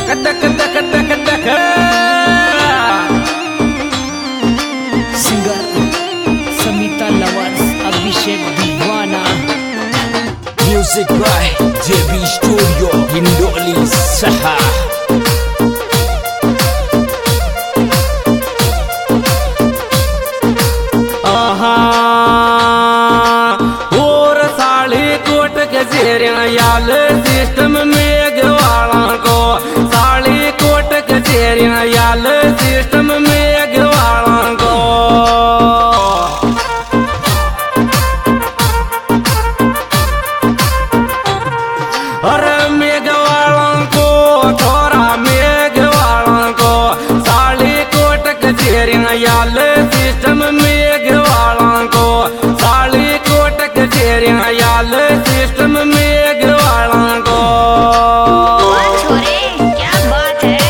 कटक टक टक टक सिंगर समिता लवर्स अभिषेक दीवाना music by JB studio Hindoli सहा और साढ़े कोट कचेरियां याल सिस्टम में गवाला को साढ़े कोट कचेरियां याल सिस्टम में गवाला को अरे मेघवाला को थोड़ा मेघवाला को साढ़े कोट कचेरियां याल सिस्टम में गवाला को साढ़े कोट कचेरियां याल सिस्टम में गवाला को छोरे क्या बात है।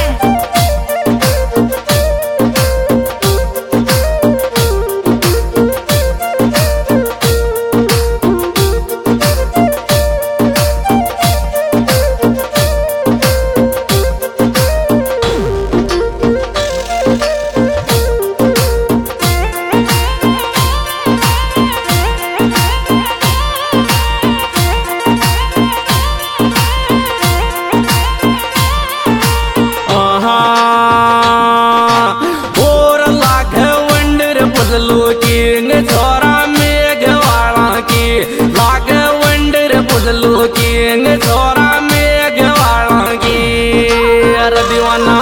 छोरा मेघवाला की लाग वंडर बुझलू की छोरा मेघवाला की अरे दीवाना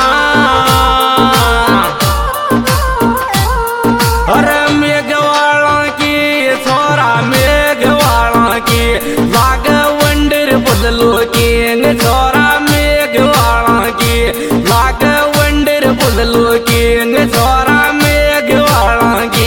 अरे मेघवाला की छोरा मेघवाला की लाग वंडर बुझलू की छोरा मेघवाला की लाग वंडर बुझलू की छोरा मेघवाला की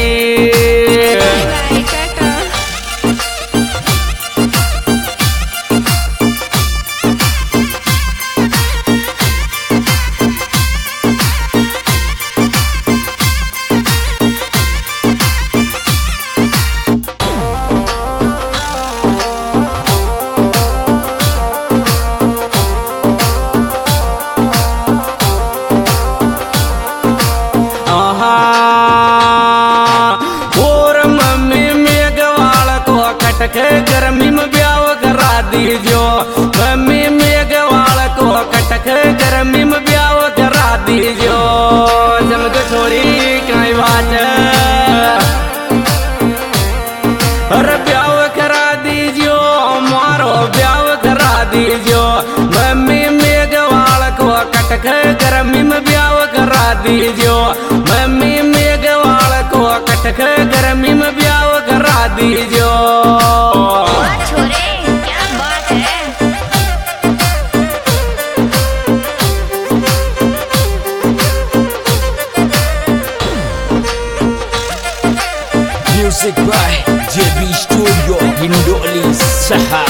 कटक गर्मी में ब्याह करा दीजो मम्मी मेघवाल को कटक गर्मी में ब्याह करा दीजो जमक छोरी कई बात अरे ब्याह करा दीजो मारो ब्याह करा दीजो मम्मी मेघवाल को कटक गर्मी में ब्याह करा दीजो मम्मी मेघवाल को कटक गर्मी में ब्याह करा दीजो छोरे क्या बात है। Music by JB studio Hindoli सहा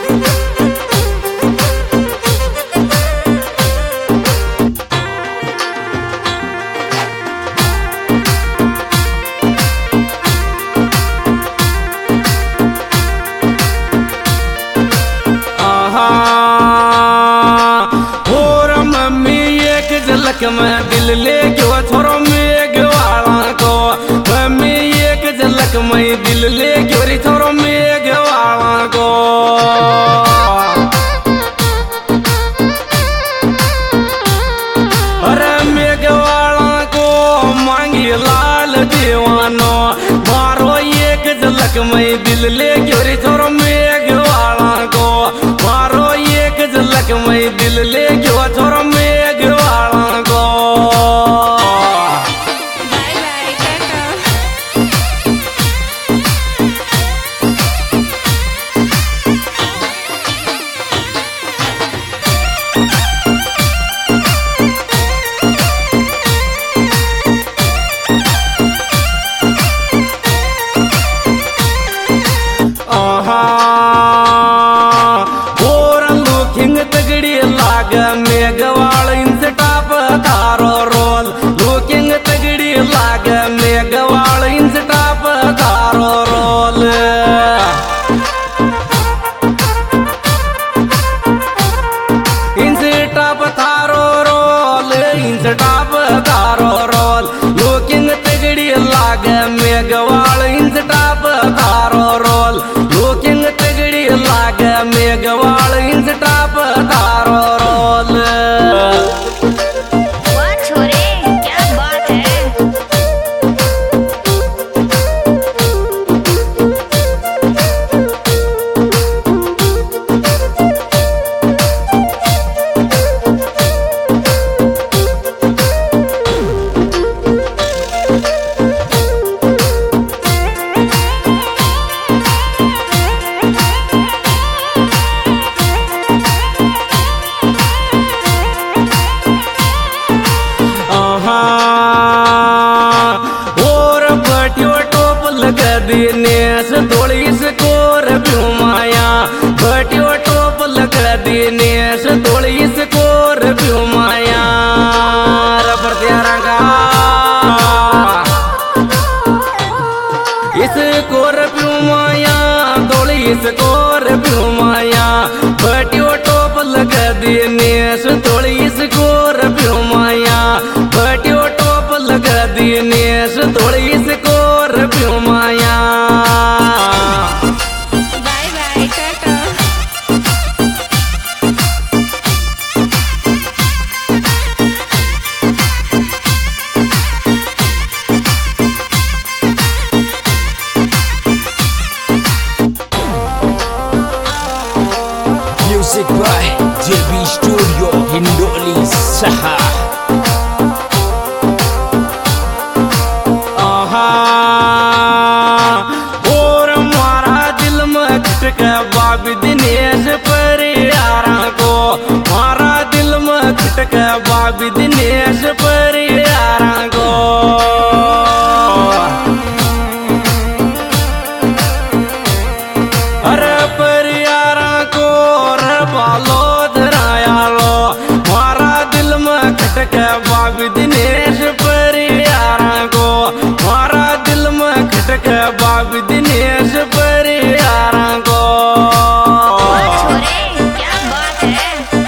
झलक में दिल ले गयो छोरो मेघवाला को मम्मी एक झलक में दिल ले गयो रे छोरो मेघवाला को अरे मेघवाला को मांगी लाल दीवानो मारो एक झलक में दिल ले गयो रे छोरो मेघवाला को मारो एक झलक में दिल ले गयो छोरो मेघवाला को मेघवाल इंस्टाप तारो रोल लुकिंग तगड़ी लाग मेघवाल इंस्टाप तारो रोल इंस्टाप तारो रोल इंस्टाप तारो रोल लुकिंग तगड़ी लागे मेघवाल इंस्टाप तारो रोल लुकिंग तगड़ी लागे मेघवाल इंस्टाप तारो रोल। वाह छोरे क्या बात है। और बटियो टोप लगा दिनेश थोड़ी स्कोर माया बटियो टोप लगा दिनेश थोड़ी स्कोर माया रबर त्यारा का इस कोर माया थोड़ी स्कोर माया बटियो टोप लगा दिनेश थोड़ी स्कोर माया बटियो टोप लगा दिनेश थोड़ी स्कोर माया। Bye bye tata. Music by JB Studio Hindoli Saha. और मारा दिल में खटक बाबी दिनेश पर यारा को मारा दिल में खटक बाबी दिनेश पर यारा को अरे पर यारा को रे बालो धराया लो मारा दिल में खटक बाबी दिनेश पर यारा को मारा दिल में खटक बाबी दिनेश पर यारा को। वाह छोरे क्या बात है।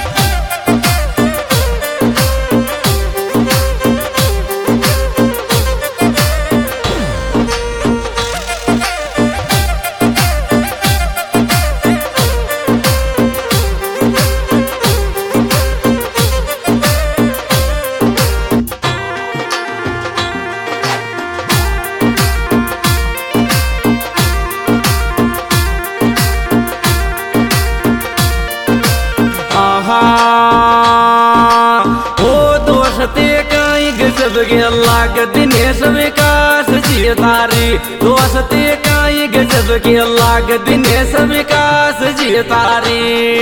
ओ दोस्ते काई गजब के लाग दिनेश विकास जी तारी दोस्ते काई गजब के लाग दिनेश विकास जी तारी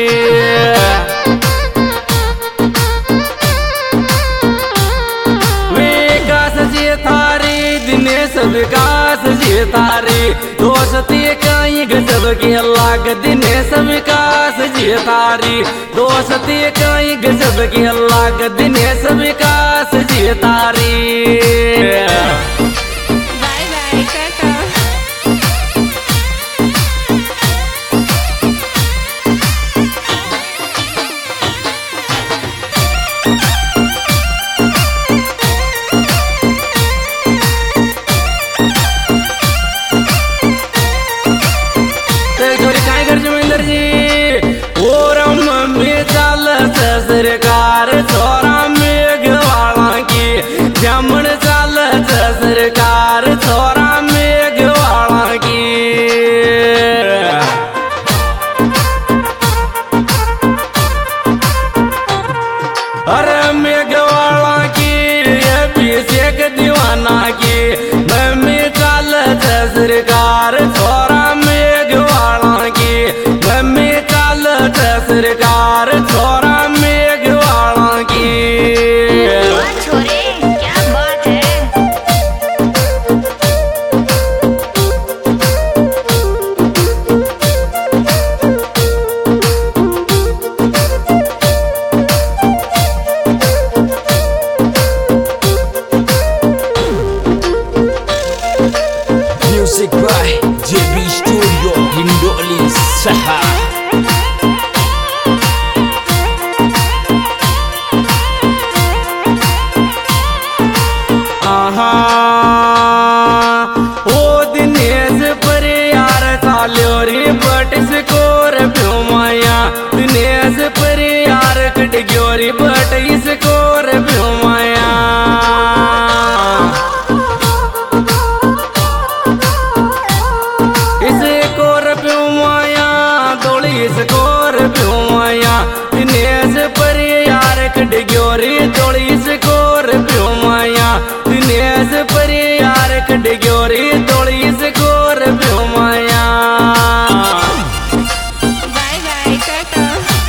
विकास जी तारी दिनेश विकास जी तारी दोस्ती काई गजब के लाग दिनेश विकास जी तारी दोस्ती काई गजब के लाग दिनेश विकास जी तारी। Bye bye tata. सरकार छोरा मेघवाला की जमन चाल सरकार छोरा मेघवाला की अरे मेघवाला की अभिषेक दीवाना की मम्मी चाल सरकार छोरा मेघवाला की मम्मी चाल सरकार छोरा मेघवाला की। वाह छोरे क्या बात है। खडग्योरी तोड़ी स्कोर प्योमाया दिनेश परियार खडग्योरी तोड़ी स्कोर प्योमाया बाय बाय टाटा।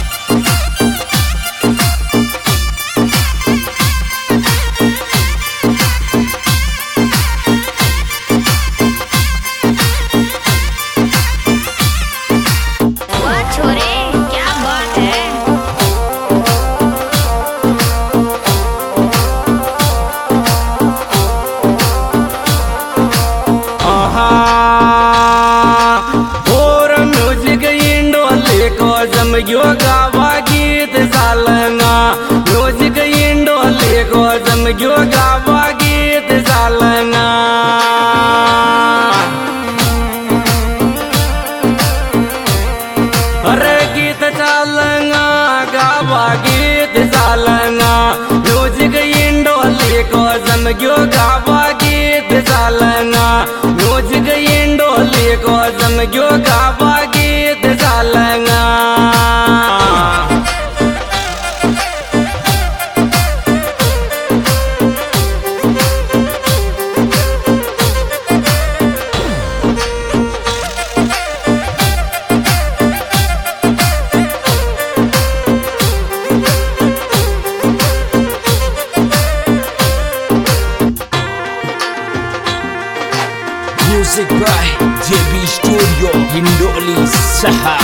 वाह छोरे क्या बात है। और म्यूजिक इंडोले को जमग्यो गावा गीत सालंगा म्यूजिक इंडोले को जमग्यो गावा गीत सालंगा अरे गीत चालंगा गावा गीत सालंगा म्यूजिक इंडोले को जमग्यो गावा गीत सालंगा म्यूजिक इंडोले को जमग्यो गावा गीत सालंगा Music by JB Studio Hindoli Saha.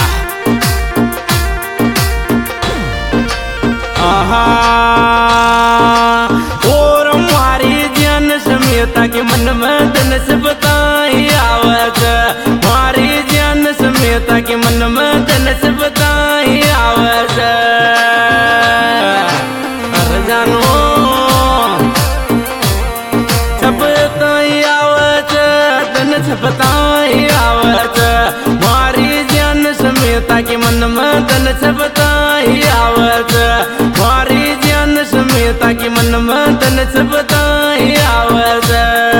और हमारी जन समेता के मन में धनस बताई आवत हमारी जन समेता के मन में धनस बताई आवत अरे जानो छपताई आवत धनस बताई आवत हमारी जन समेता के मन में धनस बताई आवत हमारी जन समेता के मन में धनस बताई आवत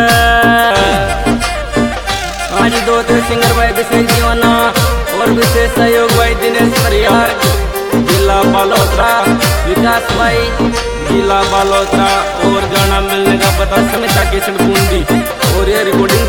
आज दो सिंगर भाई विशेष जीवना और विशेष सहयोग भाई दिनेश परियार जिला बालोतरा विकास भाई जिला बालोतरा और गाना मिलने का पता समिता किशन कुंडी और ये रिकॉर्डिंग